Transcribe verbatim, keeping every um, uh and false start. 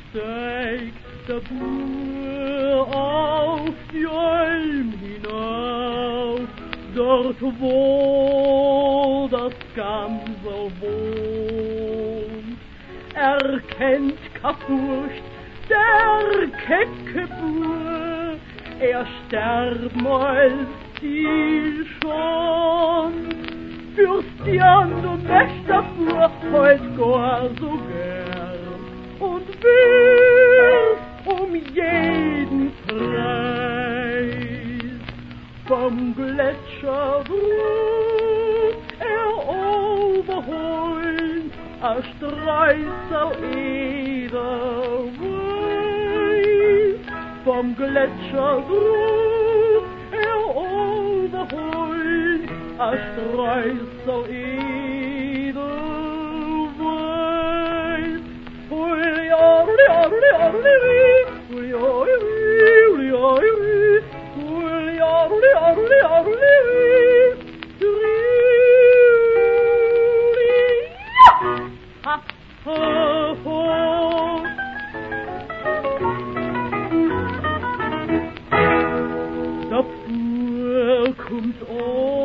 steigt der Bur auf die Alm hinauf, dort wo das Gamsel wohnt. Er kennt keine Furcht, der kecke Bur, er sterben als die schon. Fürstian und Wächter fuhr heut gar so gern und will um jeden Preis vom Gletscher er overholen, a Streusel Edelweiß. Vom Gletscher er overholen, a Streusel Edelweiß. Hui, hui, hui, hui, hui, hui, hui, hui, der Fuhr kommt